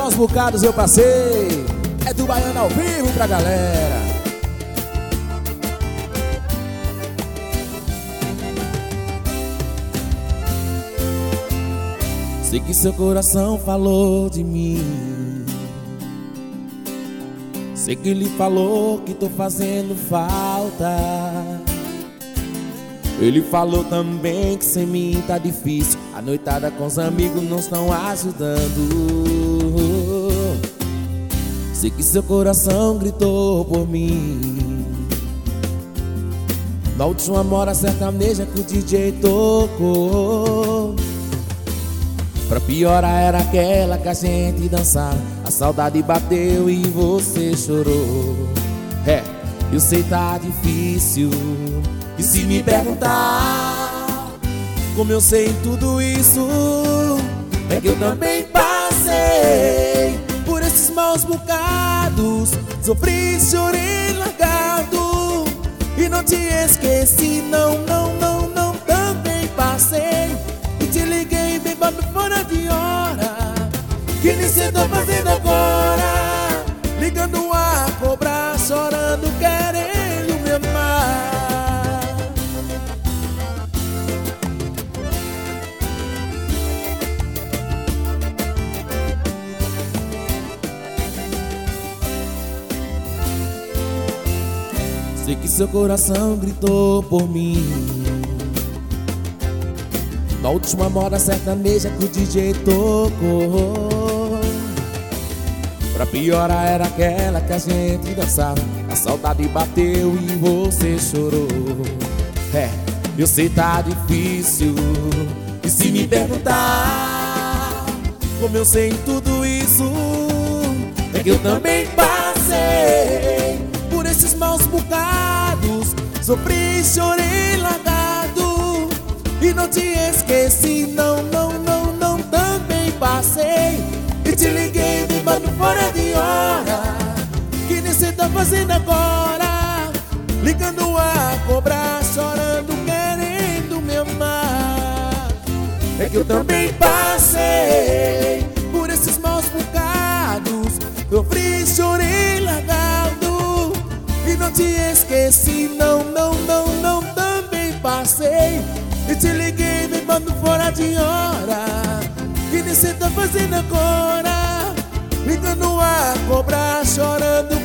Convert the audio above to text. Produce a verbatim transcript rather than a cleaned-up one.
maus bocados eu passei. É do Baiano ao vivo pra galera. Sei que seu coração falou de mim. Sei que ele falou que tô fazendo falta. Ele falou também que sem mim tá difícil. A noitada com os amigos não estão ajudando. Sei que seu coração gritou por mim. Na última mora sertaneja que o D J tocou. Pra piorar era aquela que a gente dançava. A saudade bateu e você chorou. É, eu sei tá difícil. E se me perguntar como eu sei tudo isso, é que eu também passei por esses maus bocados. Sofri, chorei, largado e não te esqueci, não, não, não, não. Também passei e te liguei bebendo fora de hora. Que nem cê tá fazendo agora, ligando a cobrar, chorando, querendo me amar. Sei que seu coração gritou por mim. Na última moda sertaneja que o D J tocou. Pra piorar era aquela que a gente dançava. A saudade bateu e você chorou. É, eu sei tá difícil. E se me perguntar como eu sei tudo isso, é que eu também passei por esses maus bocados. Sofri, chorei, largado e não te esqueci, não, não, não, não. Também passei e te liguei me mando fora de hora. Que nem cê tá fazendo agora, ligando a cobrar, chorando, querendo me amar. É que eu também passei por esses maus bocados. Sofri, chorei, largado e não te esqueci, não, não, não, não. Também passei e te liguei me mando fora de hora. Que nem cê tá fazendo agora, ligando a cobrar, chorando,